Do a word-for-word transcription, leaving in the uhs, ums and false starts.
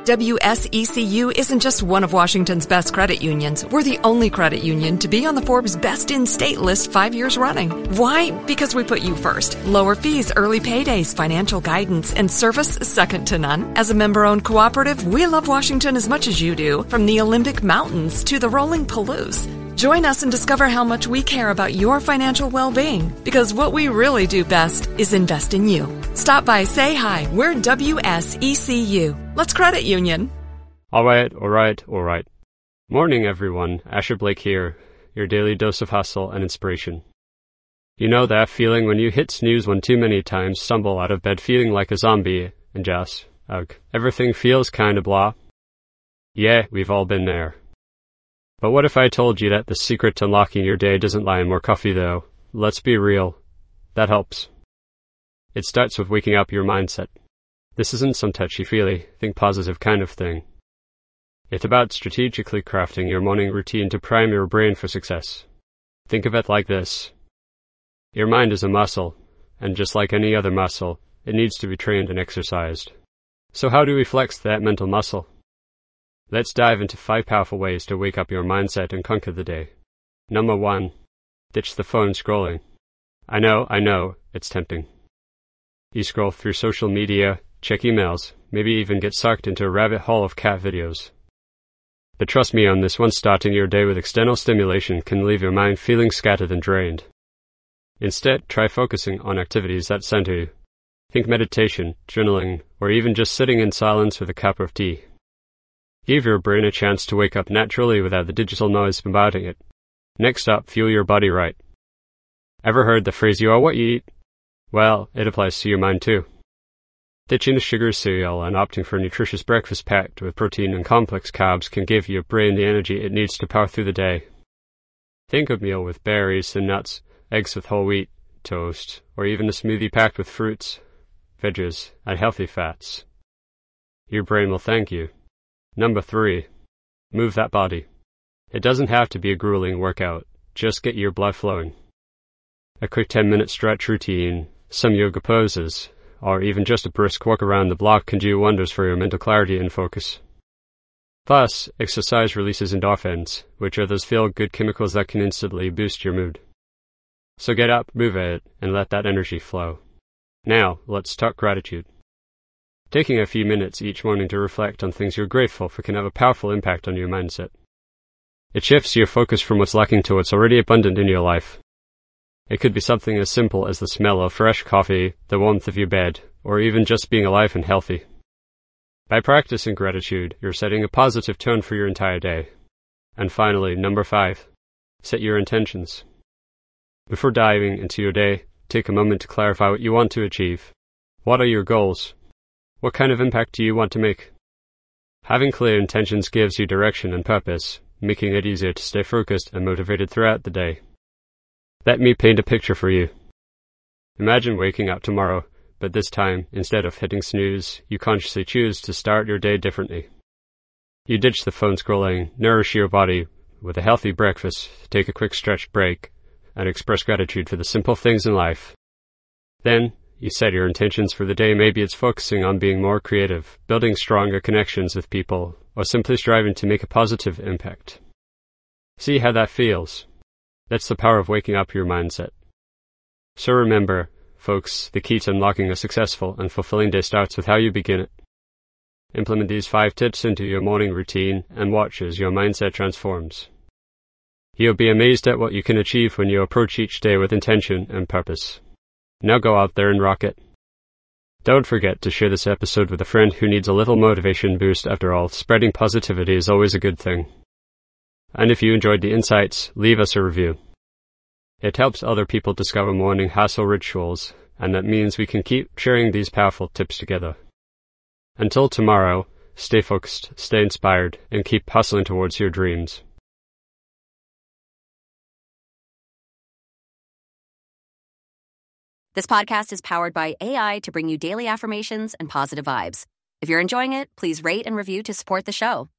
W S E C U isn't just one of Washington's best credit unions. We're the only credit union to be on the Forbes Best in State list five years running. Why? Because we put you first. Lower fees, early paydays, financial guidance, and service second to none. As a member-owned cooperative, we love Washington as much as you do, from the Olympic Mountains to the rolling Palouse. Join us and discover how much we care about your financial well-being, because what we really do best is invest in you. Stop by, say hi. We're W S E C U. Let's credit union. All right, all right, all right. Morning, everyone. Asher Blake here, your daily dose of hustle and inspiration. You know that feeling when you hit snooze one too many times, stumble out of bed feeling like a zombie, and just, ugh, everything feels kinda blah? Yeah, we've all been there. But what if I told you that the secret to unlocking your day doesn't lie in more coffee, though? Let's be real. That helps. It starts with waking up your mindset. This isn't some touchy-feely, think positive kind of thing. It's about strategically crafting your morning routine to prime your brain for success. Think of it like this. Your mind is a muscle, and just like any other muscle, it needs to be trained and exercised. So how do we flex that mental muscle? Let's dive into five powerful ways to wake up your mindset and conquer the day. Number one, ditch the phone scrolling. I know, I know, it's tempting. You scroll through social media, check emails, maybe even get sucked into a rabbit hole of cat videos. But trust me on this one, starting your day with external stimulation can leave your mind feeling scattered and drained. Instead, try focusing on activities that center you. Think meditation, journaling, or even just sitting in silence with a cup of tea. Give your brain a chance to wake up naturally without the digital noise bombarding it. Next up, fuel your body right. Ever heard the phrase, you are what you eat? Well, it applies to your mind too. Ditching the sugar cereal and opting for a nutritious breakfast packed with protein and complex carbs can give your brain the energy it needs to power through the day. Think of a meal with berries and nuts, eggs with whole wheat, toast, or even a smoothie packed with fruits, veggies, and healthy fats. Your brain will thank you. Number three, move that body. It doesn't have to be a grueling workout, just get your blood flowing. A quick ten minute stretch routine, some yoga poses, or even just a brisk walk around the block can do wonders for your mental clarity and focus. Plus, exercise releases endorphins, which are those feel-good chemicals that can instantly boost your mood. So get up, move it, and let that energy flow. Now, let's talk gratitude. Taking a few minutes each morning to reflect on things you're grateful for can have a powerful impact on your mindset. It shifts your focus from what's lacking to what's already abundant in your life. It could be something as simple as the smell of fresh coffee, the warmth of your bed, or even just being alive and healthy. By practicing gratitude, you're setting a positive tone for your entire day. And finally, number five, set your intentions. Before diving into your day, take a moment to clarify what you want to achieve. What are your goals? What kind of impact do you want to make? Having clear intentions gives you direction and purpose, making it easier to stay focused and motivated throughout the day. Let me paint a picture for you. Imagine waking up tomorrow, but this time, instead of hitting snooze, you consciously choose to start your day differently. You ditch the phone scrolling, nourish your body with a healthy breakfast, take a quick stretch break, and express gratitude for the simple things in life. Then, you set your intentions for the day. Maybe it's focusing on being more creative, building stronger connections with people, or simply striving to make a positive impact. See how that feels. That's the power of waking up your mindset. So remember, folks, the key to unlocking a successful and fulfilling day starts with how you begin it. Implement these five tips into your morning routine and watch as your mindset transforms. You'll be amazed at what you can achieve when you approach each day with intention and purpose. Now go out there and rock it. Don't forget to share this episode with a friend who needs a little motivation boost. After all, spreading positivity is always a good thing. And if you enjoyed the insights, leave us a review. It helps other people discover morning hustle rituals, and that means we can keep sharing these powerful tips together. Until tomorrow, stay focused, stay inspired, and keep hustling towards your dreams. This podcast is powered by A I to bring you daily affirmations and positive vibes. If you're enjoying it, please rate and review to support the show.